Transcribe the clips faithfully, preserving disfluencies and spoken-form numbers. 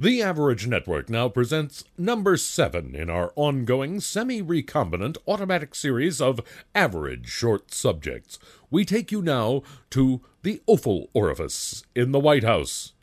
The Average Network now presents number seven in our ongoing semi-recombinant automatic series of average short subjects. We take you now to the Oval Orifice in the White House.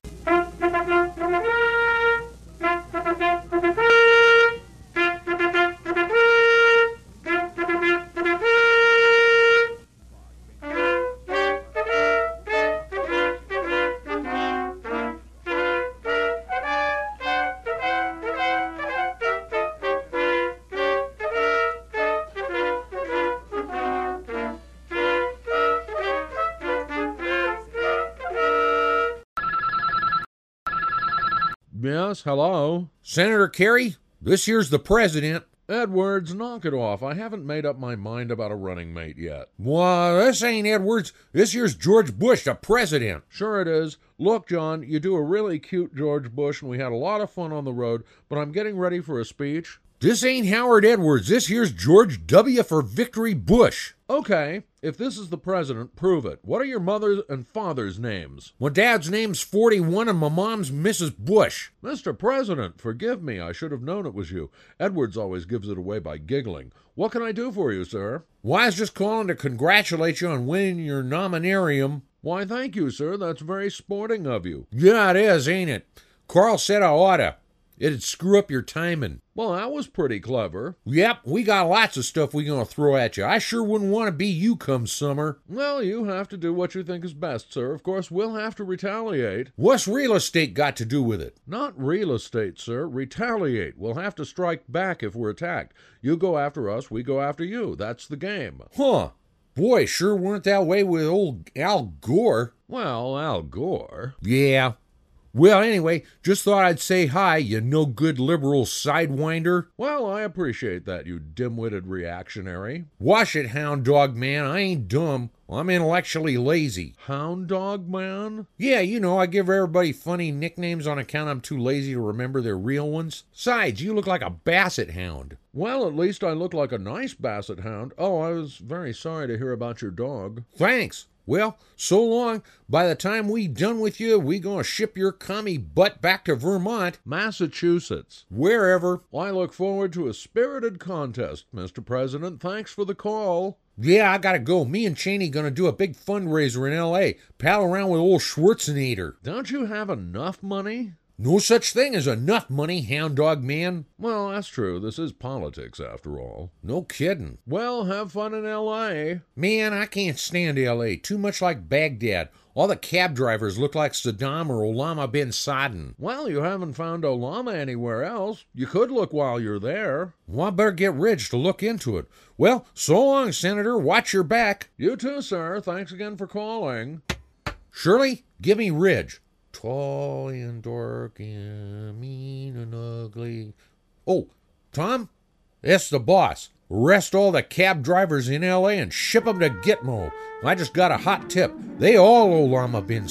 Yes, hello? Senator Kerry, this here's the president. Edwards, knock it off. I haven't made up my mind about a running mate yet. Why, this ain't Edwards. This here's George Bush, the president. Sure it is. Look, John, you do a really cute George Bush, and we had a lot of fun on the road, but I'm getting ready for a speech. This ain't Howard Edwards. This here's George W. for Victory Bush. Okay, if this is the president, prove it. What are your mother's and father's names? My dad's name's forty-one and my mom's Missus Bush. Mister President, forgive me. I should have known it was you. Edwards always gives it away by giggling. What can I do for you, sir? Why, I was just calling to congratulate you on winning your nominarium. Why, thank you, sir. That's very sporting of you. Yeah, it is, ain't it? Carl said I oughta. It'd screw up your timing. Well, that was pretty clever. Yep, we got lots of stuff we gonna throw at you. I sure wouldn't want to be you come summer. Well, you have to do what you think is best, sir. Of course, we'll have to retaliate. What's real estate got to do with it? Not real estate, sir. Retaliate. We'll have to strike back if we're attacked. You go after us, we go after you. That's the game. Huh. Boy, sure weren't that way with old Al Gore. Well, Al Gore. Yeah. Well, anyway, just thought I'd say hi, you no-good liberal sidewinder. Well, I appreciate that, you dim-witted reactionary. Wash it, hound dog man. I ain't dumb. I'm intellectually lazy. Hound dog man? Yeah, you know, I give everybody funny nicknames on account I'm too lazy to remember their real ones. Besides, you look like a basset hound. Well, at least I look like a nice basset hound. Oh, I was very sorry to hear about your dog. Thanks. Well, so long. By the time we done with you, we gonna ship your commie butt back to Vermont. Massachusetts. Wherever. Well, I look forward to a spirited contest, Mister President. Thanks for the call. Yeah, I gotta go. Me and Cheney gonna do a big fundraiser in L A Pal around with old Schwarzenegger. Don't you have enough money? No such thing as enough money, hound dog man. Well, that's true. This is politics, after all. No kidding. Well, have fun in L A Man, I can't stand L A Too much like Baghdad. All the cab drivers look like Saddam or Osama bin Laden. Well, you haven't found Osama anywhere else. You could look while you're there. Well, I better get rich to look into it. Well, so long, Senator. Watch your back. You too, sir. Thanks again for calling. Shirley, give me Ridge. Tall and dark and mean and ugly. Oh, Tom, that's the boss. Arrest all the cab drivers in L A and ship them to Gitmo. I just got a hot tip. They all Osama bin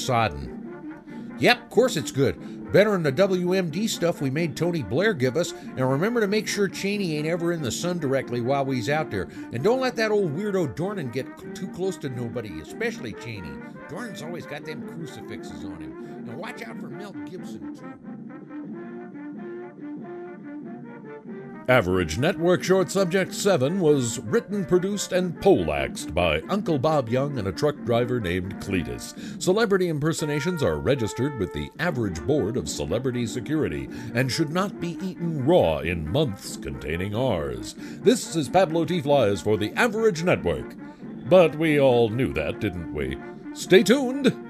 Laden. Yep, of course it's good. Better than the W M D stuff we made Tony Blair give us. And remember to make sure Cheney ain't ever in the sun directly while he's out there. And don't let that old weirdo Dornan get too close to nobody, especially Cheney. Dornan's always got them crucifixes on him. And watch out for Mel Gibson, too. Average Network Short Subject seven was written, produced, and poleaxed by Uncle Bob Young and a truck driver named Cletus. Celebrity impersonations are registered with the Average Board of Celebrity Security and should not be eaten raw in months containing R's. This is Pablo T. Flies for the Average Network. But we all knew that, didn't we? Stay tuned!